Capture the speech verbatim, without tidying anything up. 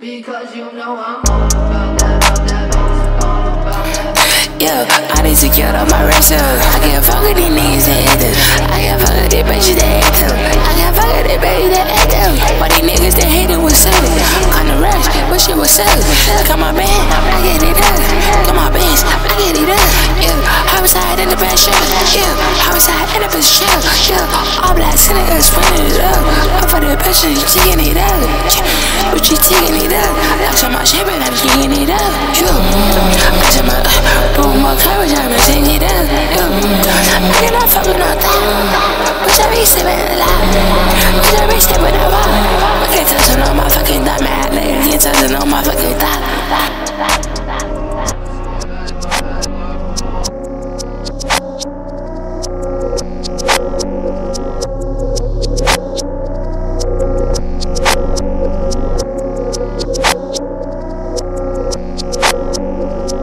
Because you know I'm all about that, about that bass, all about that bass. Yeah, I need to get on my wrist up. I can't fuck with these niggas that act up. I can't fuck with these bitches that act up. I can't fuck with these bitches that act up. Why these niggas that hate it, what's up? On the rush, but shit, what's up? Come on, man, I get it up. Come on, bitch, I get it up. Yeah, homicide in the best show. Yeah, homicide in the best show. Yeah, all black niggas spinning it up. I'm for the bitch, you taking it up. But you taking it up. I turn my shit, but I'm taking it up. Yeah, I turn my boom, my courage, I'm taking it up. Yeah, I cannot fuck with no thing. Bitch, I be sipping a lot. Bitch, I be sipping a lot. I can't touch on all my fucking diamonds.